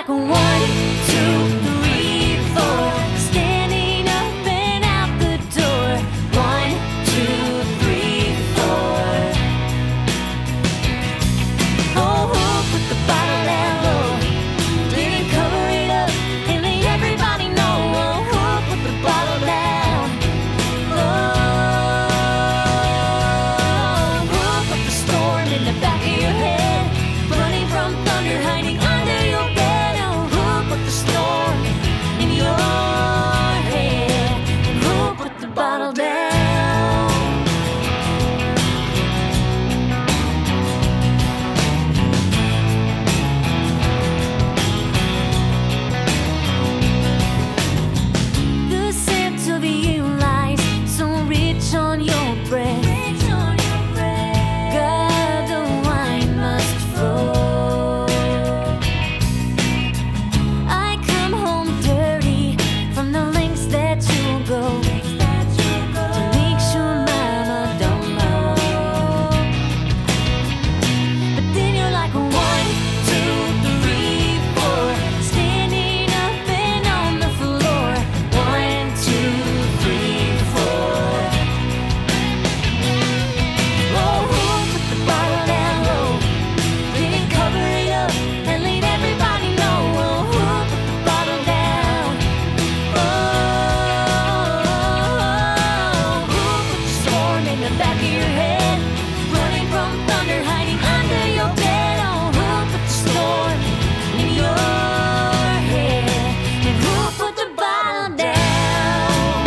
like 1, 2, 3, 4, standing up and out the door. 1, 2, 3, 4. Oh, who put the bottle down low? Didn't cover it up and let everybody know. Oh, who put the bottle down low? Who put the storm in the back of your head? Running from thunder, hiding under your bed. Oh, who put the storm in your head? And who put the bottle down? The scent of you lies so rich on your breath. God, the wine must flow. I come home dirty from the lengths that you'll go to make sure mama don't know. But then you're like 1, 2, 3, 4, standing up and on the floor. 1, 2, 3, 4. Oh, who put the bottle down low? Didn't cover it up and let everybody know. Oh, who put the bottle down? Oh, who put the storm in the back of your head? Running from thunder, hiding under your bed. Oh, who put the storm in your head? And who put the bottle down?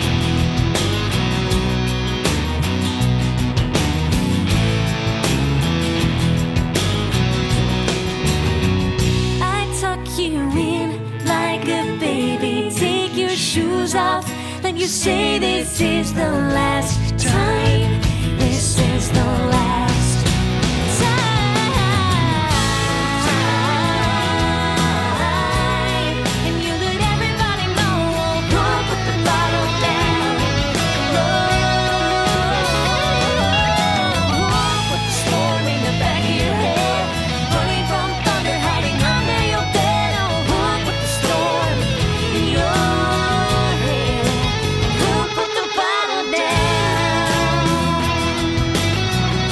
I tuck you in like a baby. Take your shoes off. Let you say this is the last time. This is the last time. And you let everybody know. Oh, who put the bottle down? Oh, who put the storm in the back of your head? Running from thunder, hiding under your bed. Oh, who put the storm in your head? Who put the bottle down?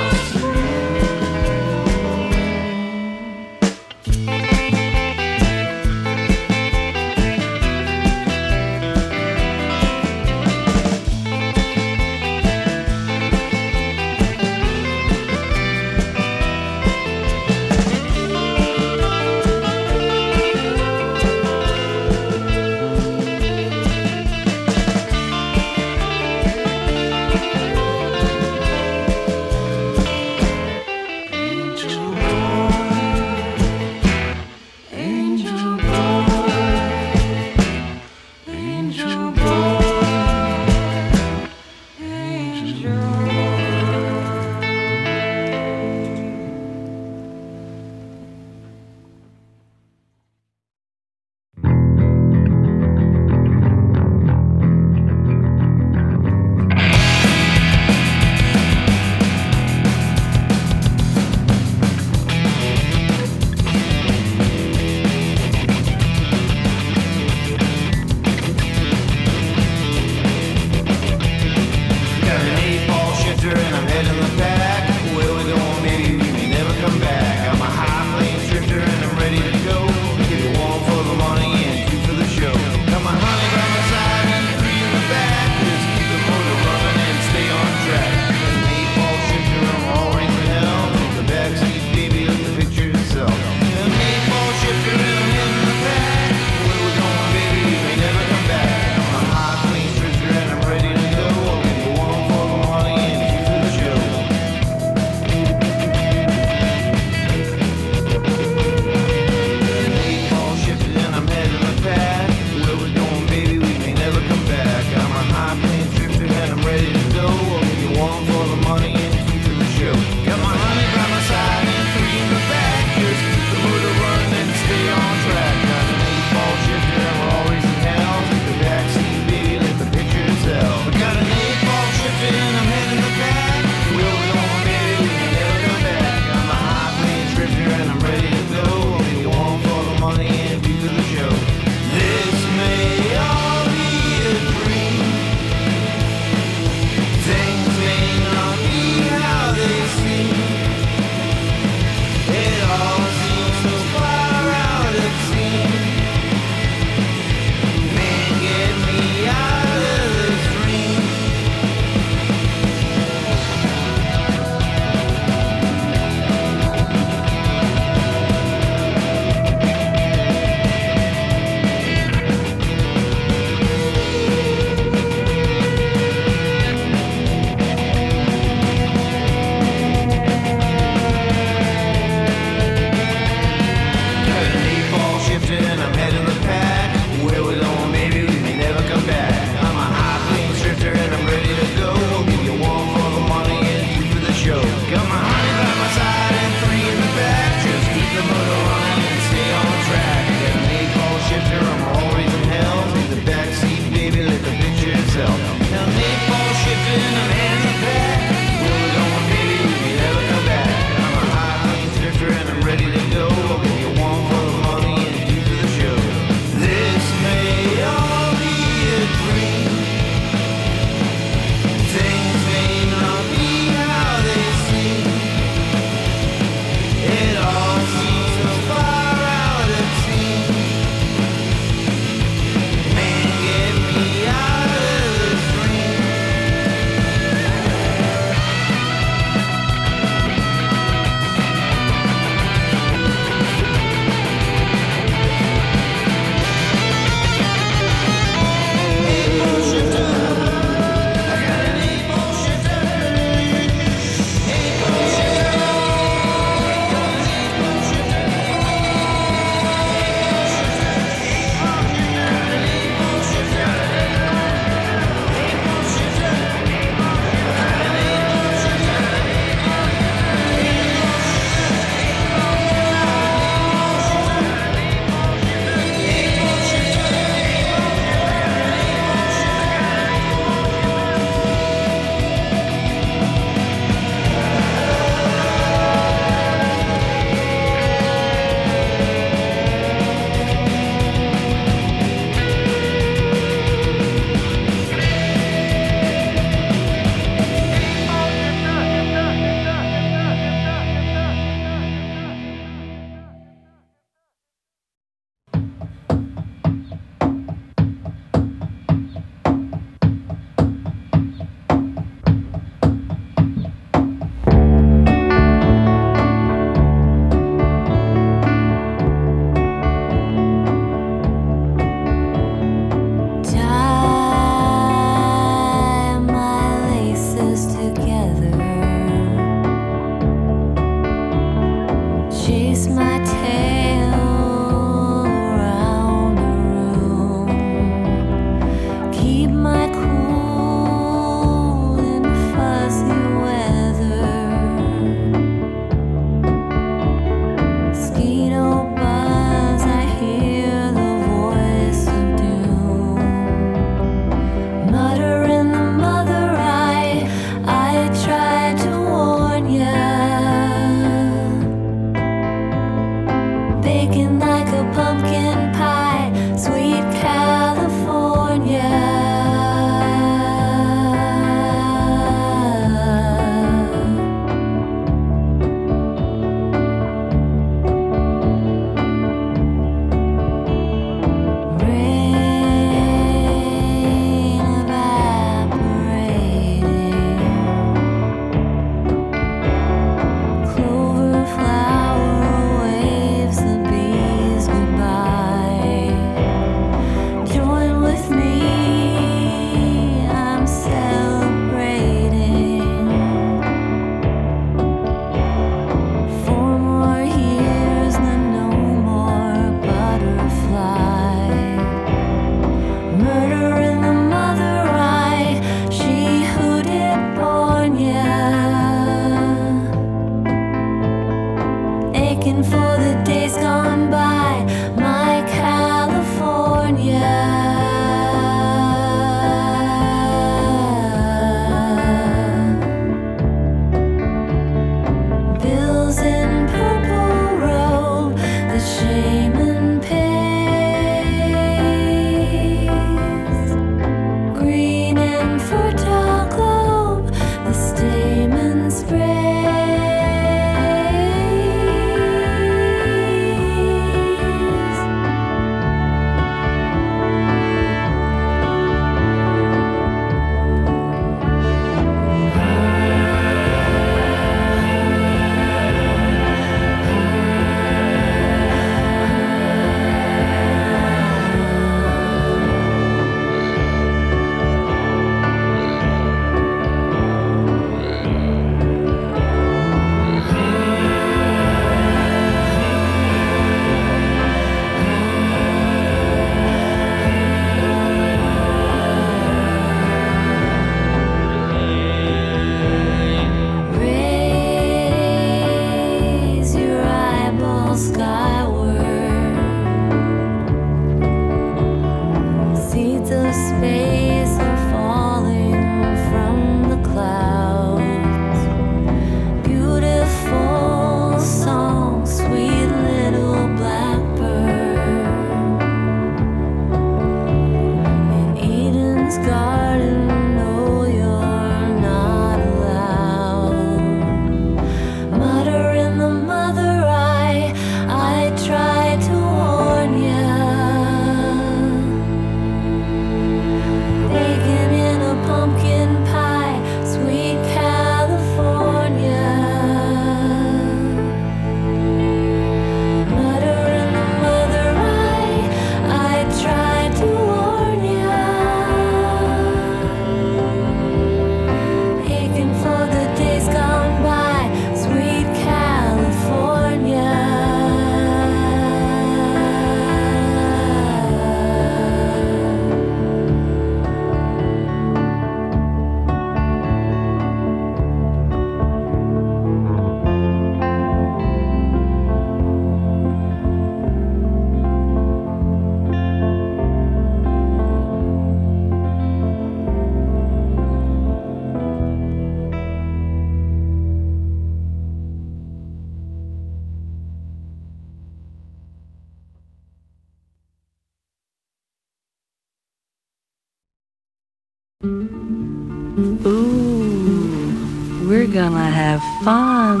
Ooh, we're gonna have fun.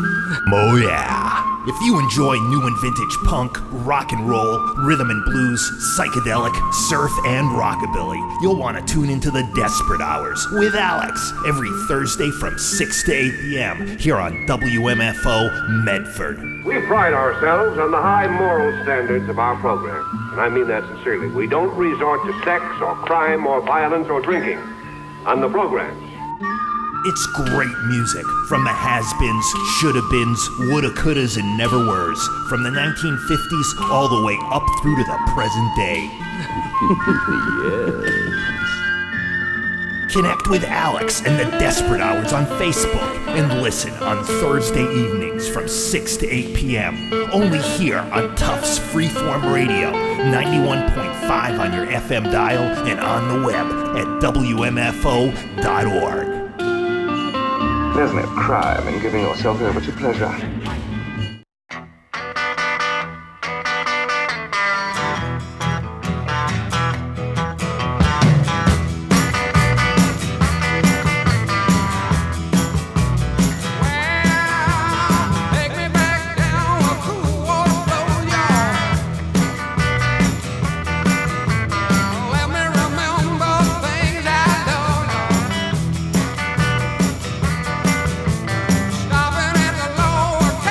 Oh yeah. If you enjoy new and vintage punk, rock and roll, rhythm and blues, psychedelic, surf, and rockabilly, you'll want to tune into the Desperate Hours with Alex every Thursday from 6 to 8 p.m. here on WMFO Medford. We pride ourselves on the high moral standards of our program, and I mean that sincerely. We don't resort to sex or crime or violence or drinking on the programs. It's great music from the has-beens, shoulda-beens, woulda, couldas, and never-weres. From the 1950s all the way up through to the present day. Yes. Connect with Alex and the Desperate Hours on Facebook and listen on Thursday evenings from 6 to 8 p.m. Only here on Tufts Freeform Radio, 91.5 on your FM dial and on the web at WMFO.org. There's no crime in giving yourself over to pleasure. Stopping at the lower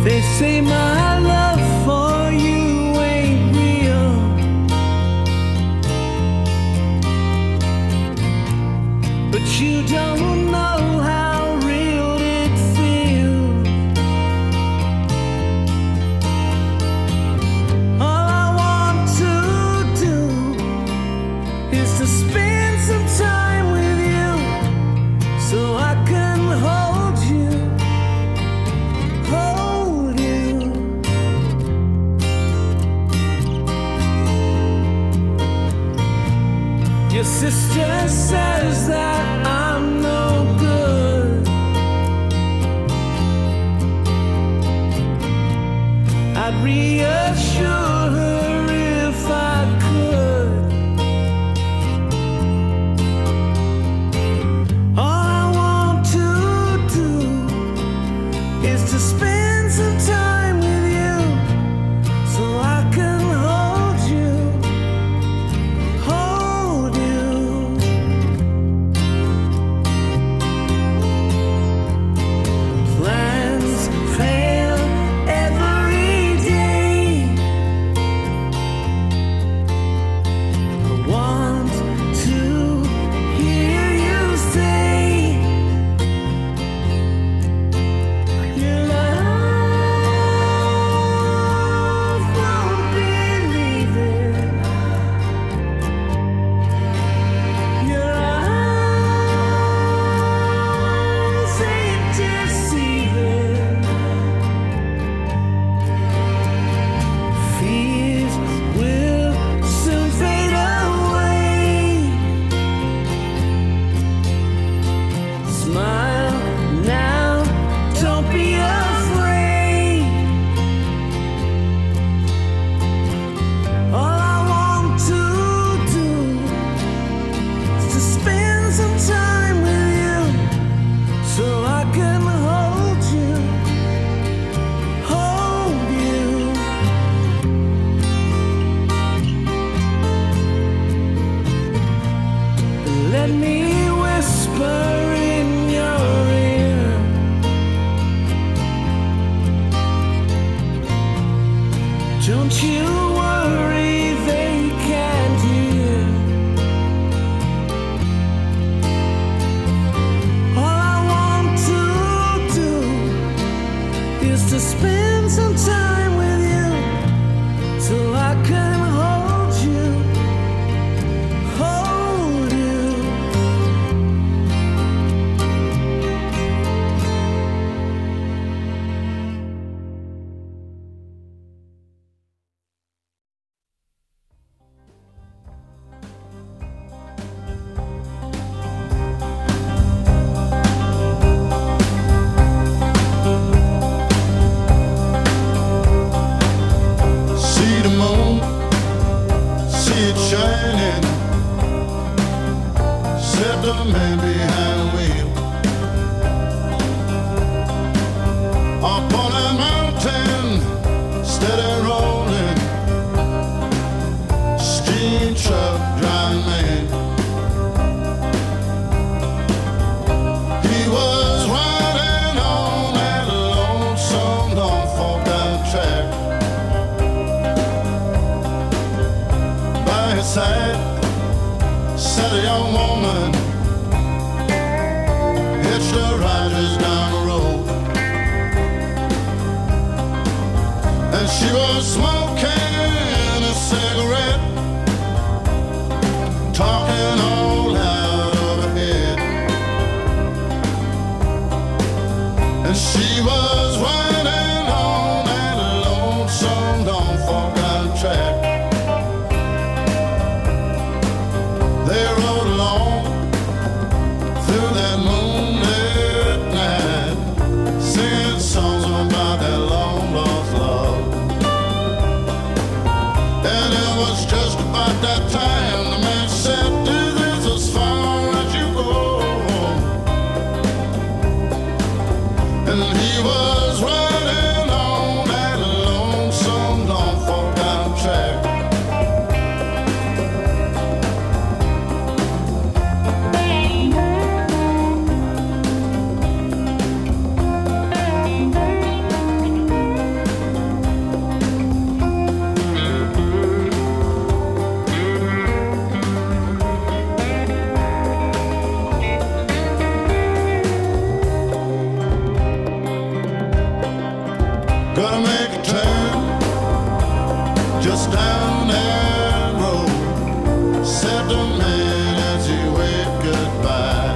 They say my love for you ain't real, but you don't know how real it feels. All I want to do is to spend some time with you, so I can hold you, hold you. Your sister says that I'm no good. I'd reassure her if I could. All I want to do is to spend some time with you, so I can hold you, hold you. Plans fail every day. I want to hear you say your love won't believe it. Your eyes ain't deceiving. Fears will soon fade away. Smile now, don't be afraid. All I want to do is to spend some time with you, so I can hold you, hold you. Let me whisper in your ear. Don't you worry, they can't hear. All I want to do is to spend some time with you, so I can hold you, hold you. See the moon, see it shining. Said the man behind the wheel. Up on a mountain, steady rolling. Steam truck driving man. He was riding on that lonesome Norfolk track. By his side sat a young woman, hitched her ride just down the road. And she was smoking a cigarette, talking all loud of her head. And she was riding on that lonesome Norfolk track. They rode along through that moonlit night, singing songs about that long lost love. Gonna make a turn just down that road, said the man as he waved goodbye.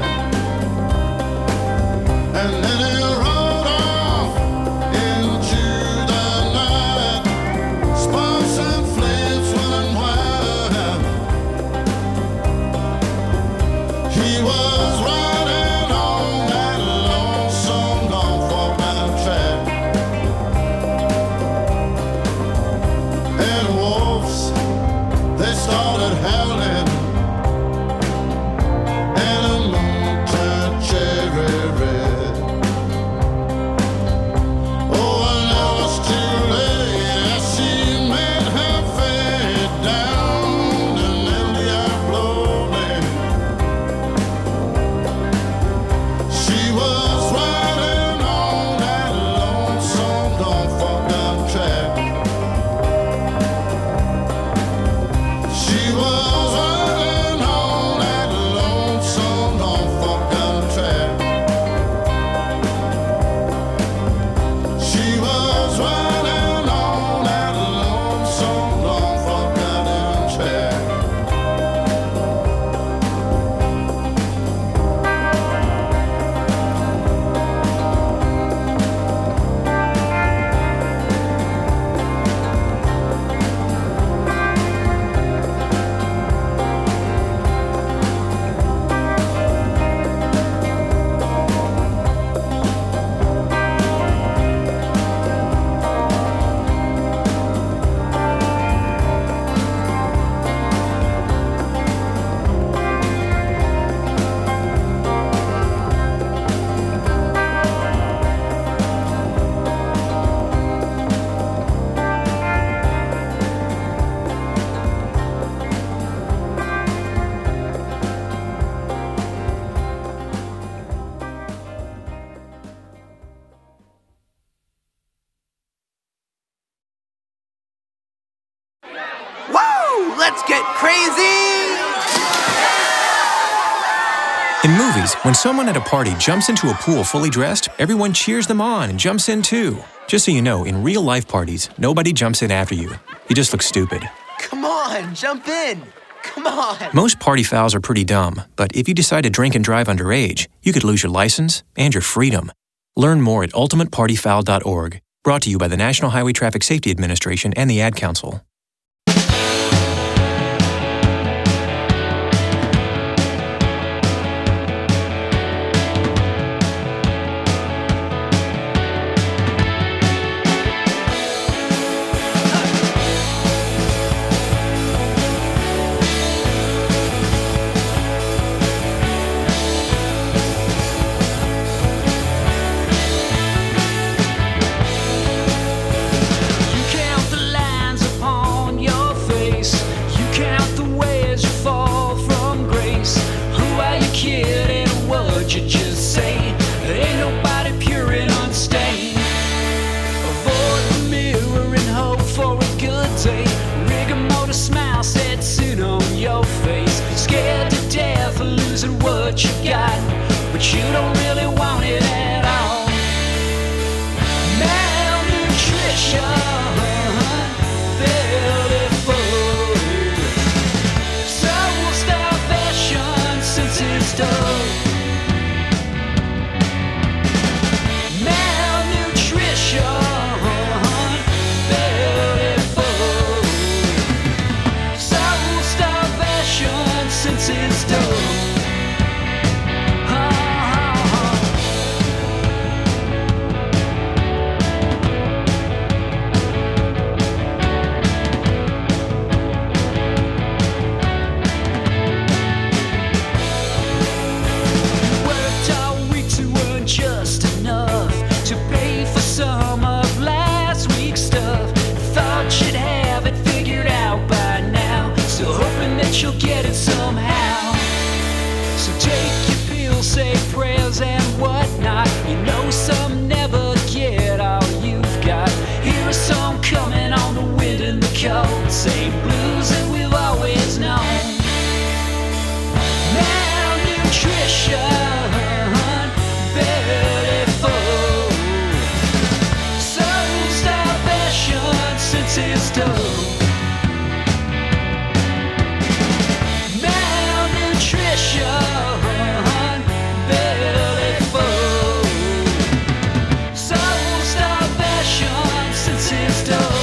And then he rode off into the night, sparks and flames running wild. He was riding on that lonesome Norfolk Bound track, and wolves, they started howling, and the moon turned cherry red. Oh, and it was too late as she made her fade down an empty lane. She was riding on that lonesome Norfolk Bound track. She was riding on that lonesome Norfolk Bound track. She was riding on that lonesome Norfolk Bound track. Woo! Let's get crazy! In movies, when someone at a party jumps into a pool fully dressed, everyone cheers them on and jumps in too. Just so you know, in real-life parties, nobody jumps in after you. You just look stupid. Come on, jump in! Come on! Most party fouls are pretty dumb, but if you decide to drink and drive underage, you could lose your license and your freedom. Learn more at ultimatepartyfoul.org. Brought to you by the National Highway Traffic Safety Administration and the Ad Council. What you got, but you don't really want it at all. Malnutrition, belly full, soul starvation since it's done. Malnutrition, belly full, soul starvation since it's done. You'll get it somehow. So take your pills, say prayers and whatnot. You know some never get all you've got. Here are some coming on the wind and the cold. Same blues that we've always known. Malnutrition, belly full, soul since his stove. Malnutrition, belly full, soul starvation since his stove.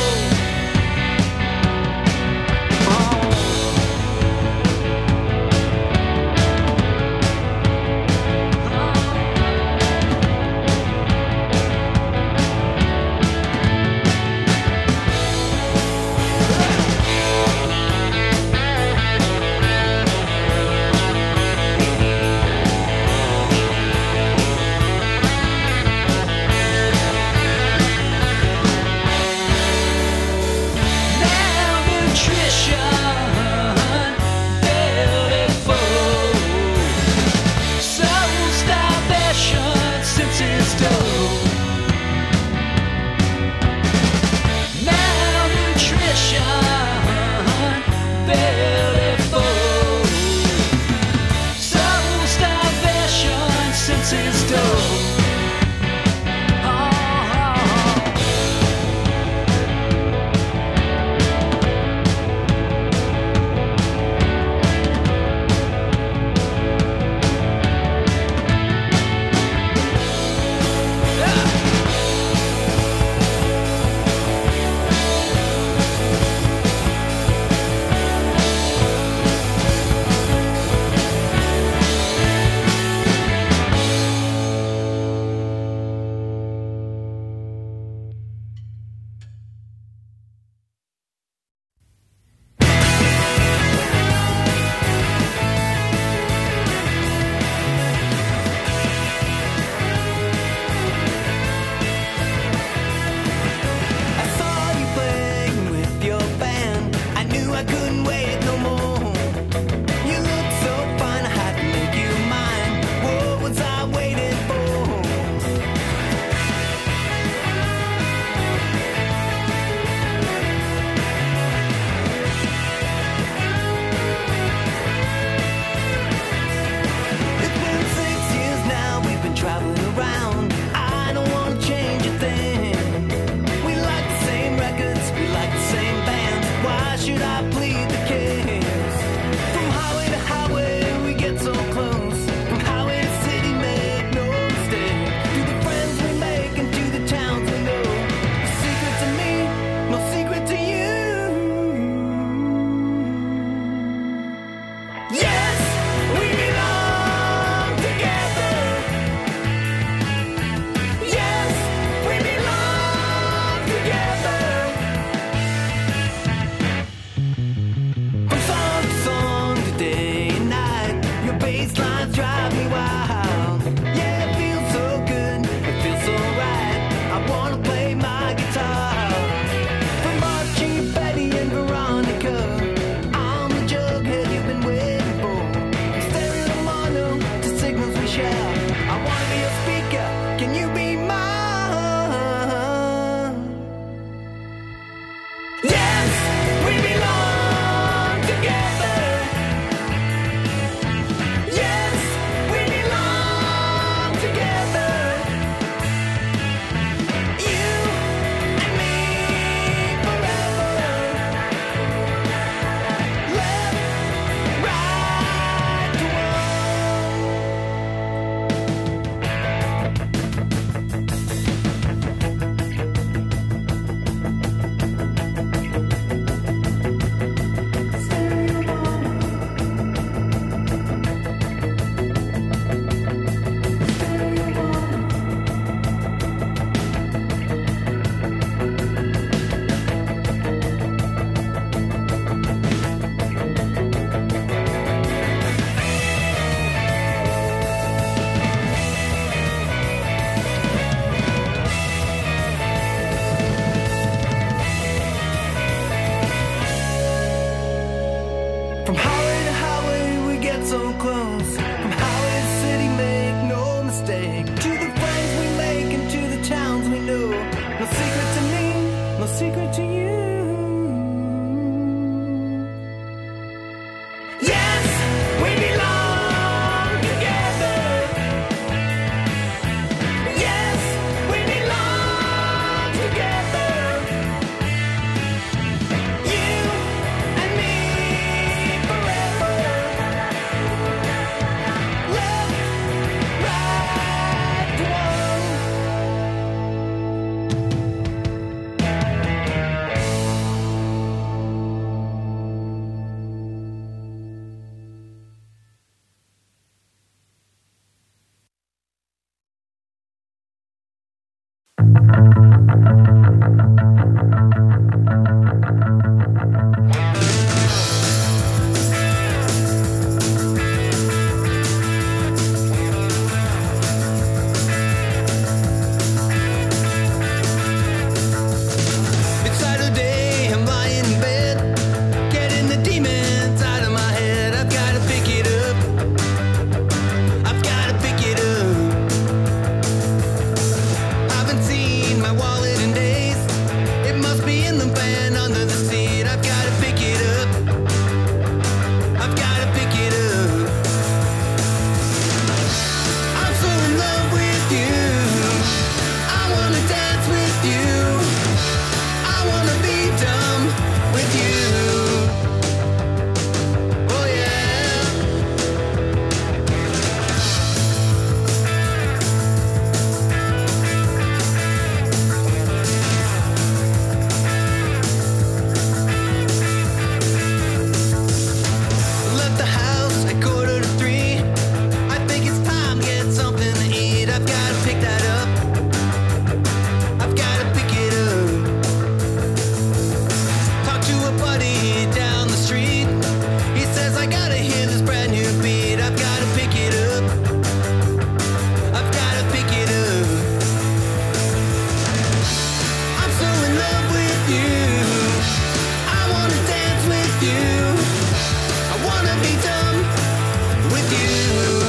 you. I wanna dance with you. I wanna be dumb with you.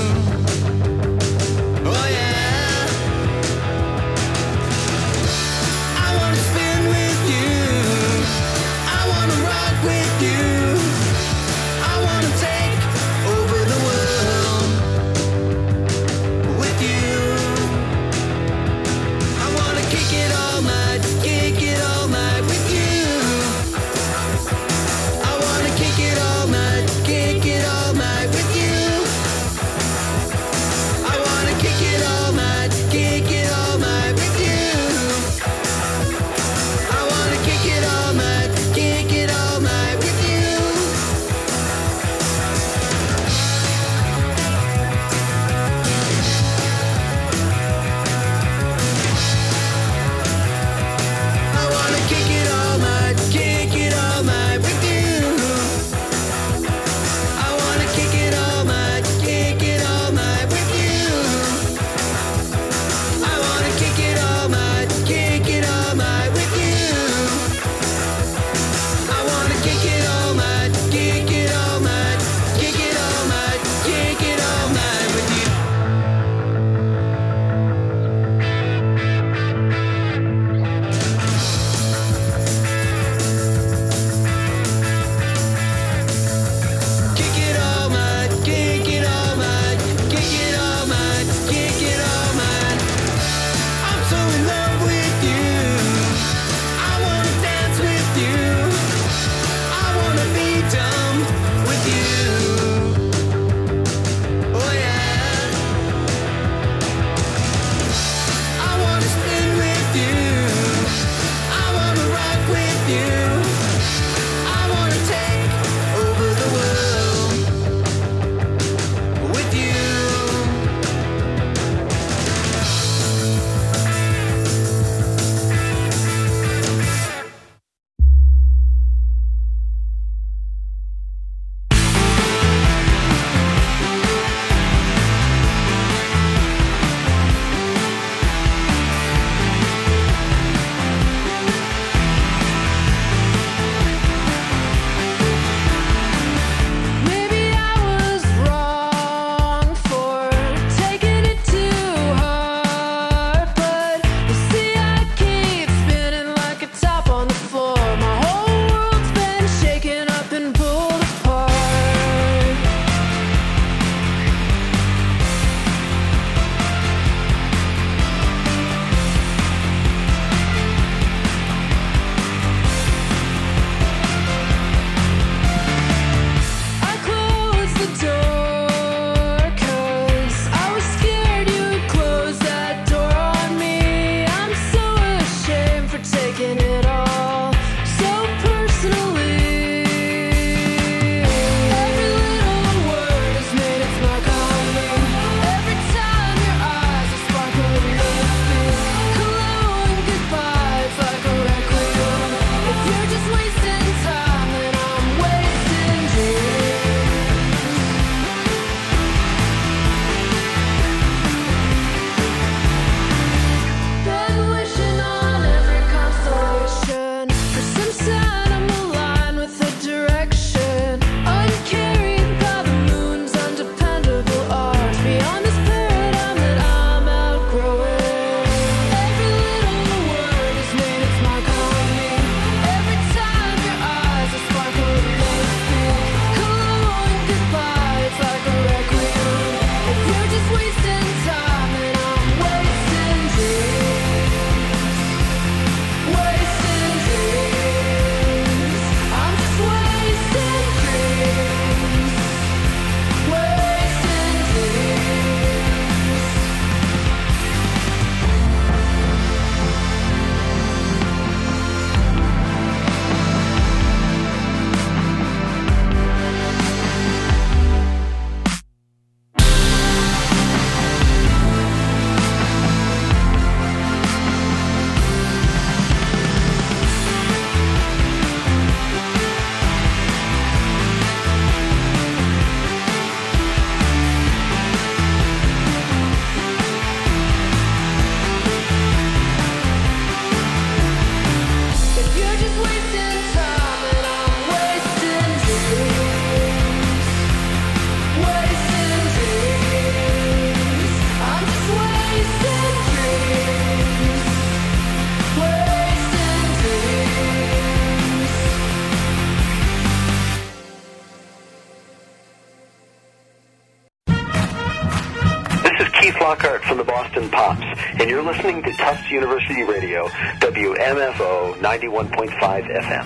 Oh yeah. I wanna spin with you. I wanna rock with you. I wanna take over the world with you. I wanna kick it all night with you. Lockhart from the Boston Pops, and you're listening to Tufts University Radio, WMFO 91.5 FM.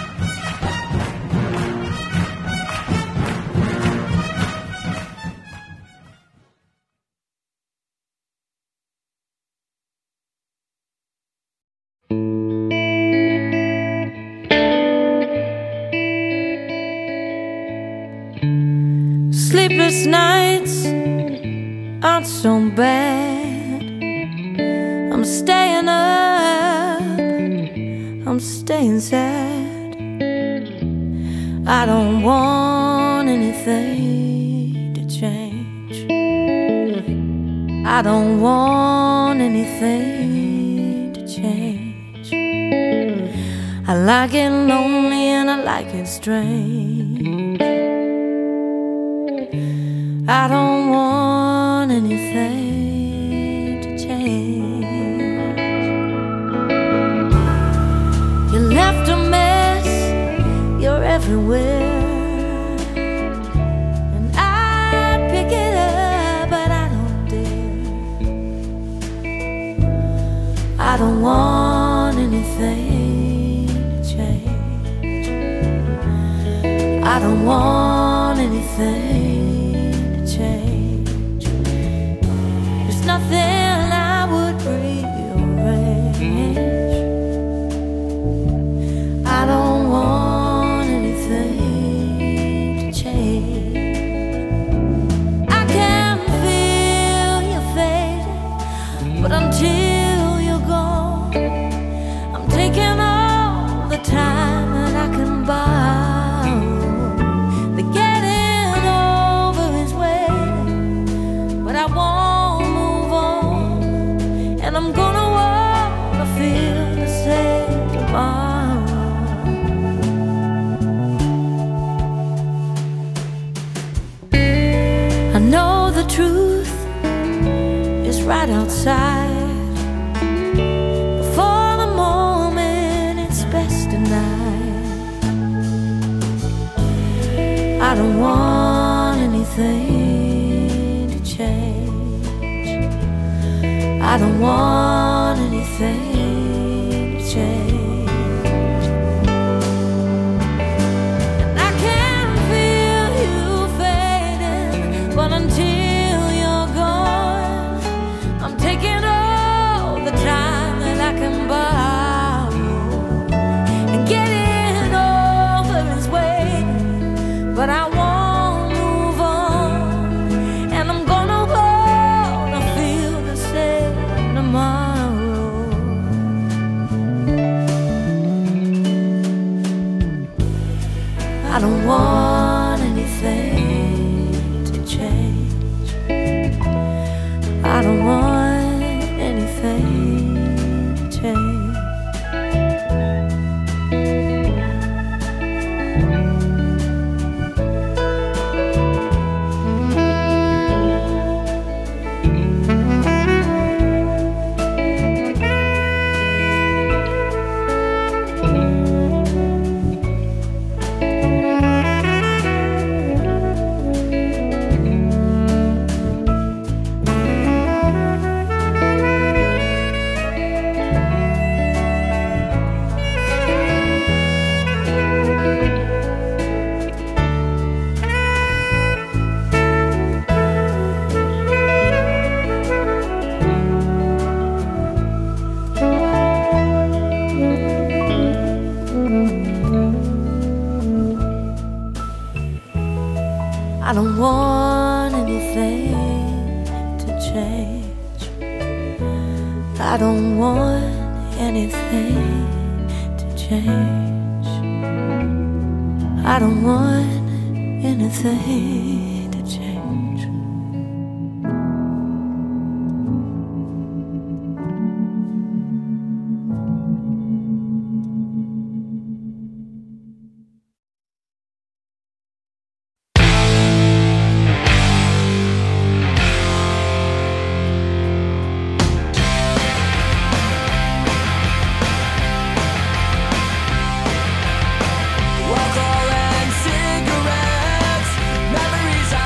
Sleepless nights aren't so bad. I'm staying up, I'm staying sad. I don't want anything to change. I don't want anything to change. I like it lonely and I like it strange. I don't want anything to change. You left a mess, you're everywhere, and I'd pick it up, but I don't dare. I don't want anything to change. I don't want anything change. There's nothing I would rearrange. I don't want anything to change. I can feel you fading, but until you're gone, I'm taking all the time that I can buy. I'm gonna wanna feel the same tomorrow. I know the truth is right outside. Before the moment it's best denied. I don't want anything to change. I don't want anything to change. And I can feel you fading, but until you're gone, I'm taking all the time that I can borrow. And getting over is waiting, but I won't move on. And I'm gonna wanna feel the same tomorrow. I don't want anything to change. I don't want anything to change. I don't want anything to change. I don't want anything to change. I don't want anything to change. Alcohol and cigarettes, memories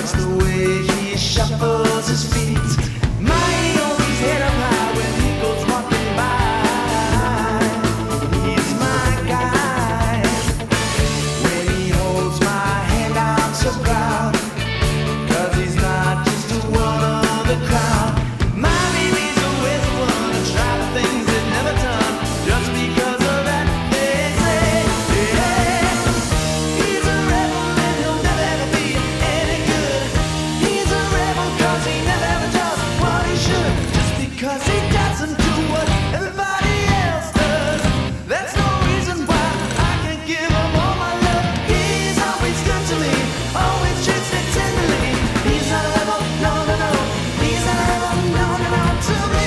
just the way he shuffles his feet. My, he holds his head up high when he goes walking by. He's my guy. When he holds my hand, I'm so proud, 'cause he's not just one of the crowd. My baby's always the one to try the things they've never done. Just because of that, they say, yeah. He's a rebel and he'll never ever be any good. He's a rebel 'cause he never ever does what he should. Just because he doesn't do what everybody else does, that's no reason why I can give him all my love. He's always good to me, always treats me tenderly. He's not a rebel, no, no, no. He's not a rebel, no, no, no, to me.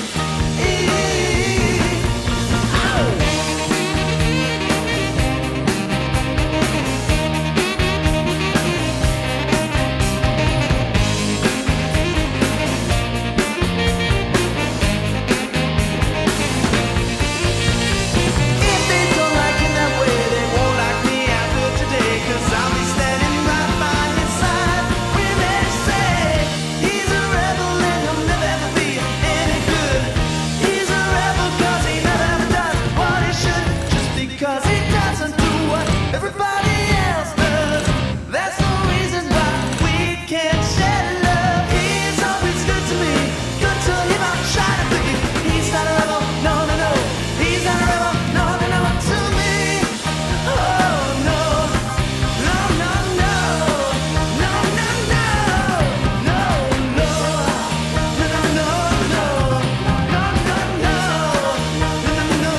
If they don't like him that way, they won't like me after today, 'cause I'll be standing right by his side when they say he's a rebel and he'll never ever be any good. He's a rebel 'cause he never ever does what he should. Just because he doesn't do what everybody else does, that's no reason why we can't share love. He's always good to me, good to him I'm trying to be. He's not a rebel, no, no, no. He's not a rebel, no, no, no, to me. Oh no, no, no, no, no, no, no, no, no, no, no, no, no, no, no, no, no,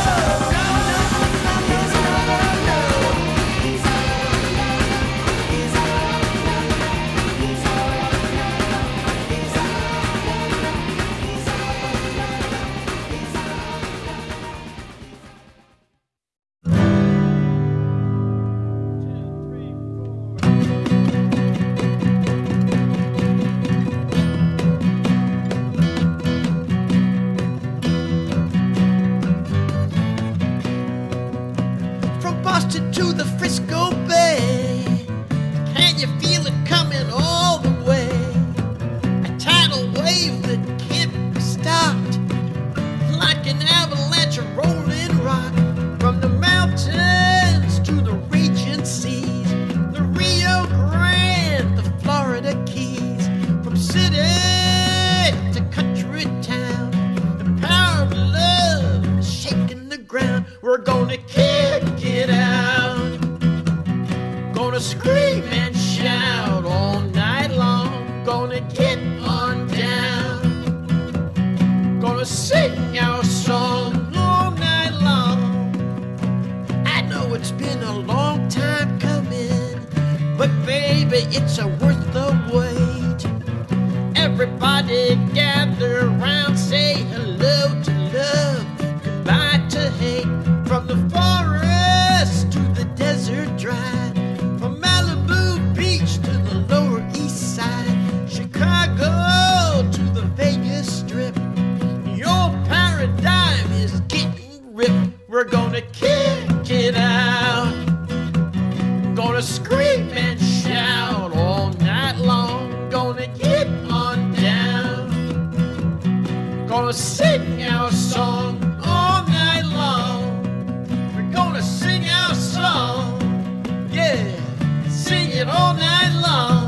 from Boston to the Frisco Bay, can you feel it coming all the way? A tidal wave that can't be stopped, like an avalanche of rolling rock. From the mountains to the raging seas, the Rio Grande, the Florida Keys, from city to country town, the power of love is shaking the ground. We're gonna kick it out, gonna scream and shout all night long, gonna get on down, gonna sing our song all night long. I know it's been a long time coming, but baby, it's worth the wait. Everybody gather around, say hello to love, goodbye to hate. From the forest to the desert dry, from Malibu Beach to the Lower East Side, Chicago to the Vegas Strip, your paradigm is getting ripped. We're gonna kick it out, gonna scream and shout all night long, gonna get on down, gonna sing our song all night long. We're gonna sing our song, yeah, sing it all night long.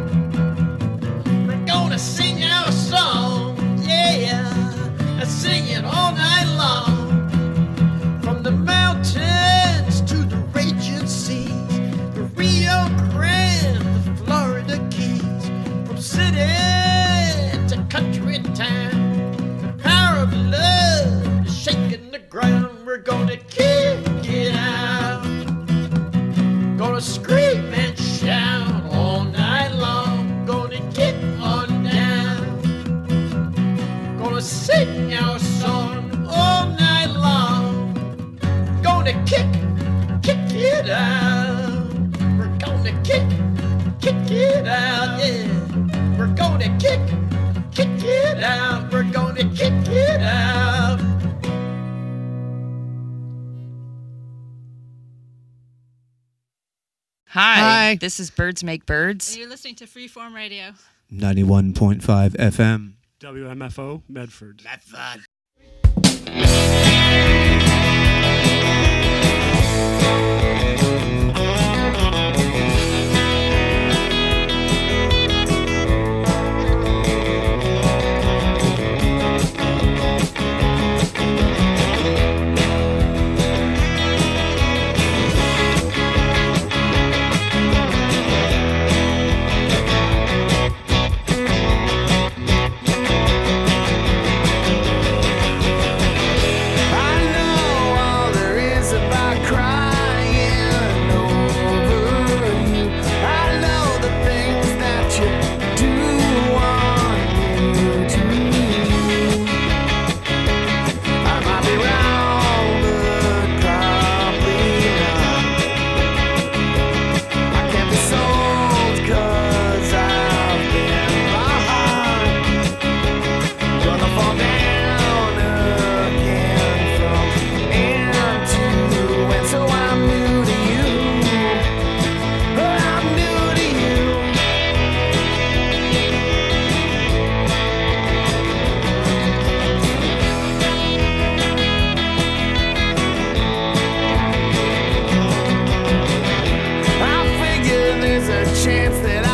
We're gonna sing our song, yeah, sing it all night long. From the mountains to the raging seas, the Rio Grande, the Florida Keys, from city to country town, the power of love is shaking the ground. We're gonna kick it out, gonna scream and shout all night long, gonna get on down, gonna sing our song all night long, gonna kick it out. We're gonna kick it out, yeah. We're gonna kick it out. We're gonna kick it out. Hi. Hi. This is Birds Make Birds. And you're listening to Freeform Radio. 91.5 FM. WMFO, Medford. Medford. Chance that